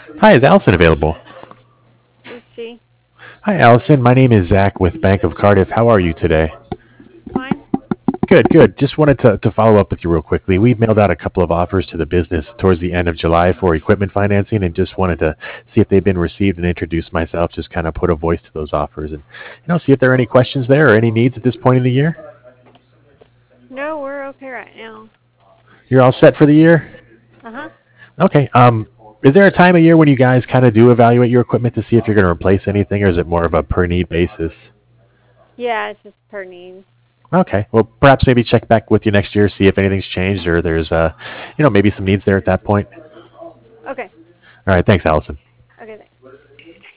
Hi, is Allison available? This is she. Hi, Allison. My name is Zach with Bank of Cardiff. How are you today? Fine. Good, good. Just wanted to follow up with you real quickly. We mailed out a couple of offers to the business towards the end of July for equipment financing and just wanted to see if they've been received and introduce myself, just kind of put a voice to those offers and, see if there are any questions there or any needs at this point in the year. No, we're okay right now. You're all set for the year? Uh huh. Okay. Is there a time of year when you guys kind of do evaluate your equipment to see if you're going to replace anything, or is it more of a per need basis? Yeah, it's just per need. Okay. Well, perhaps maybe check back with you next year, see if anything's changed or there's, maybe some needs there at that point. Okay. All right. Thanks, Allison.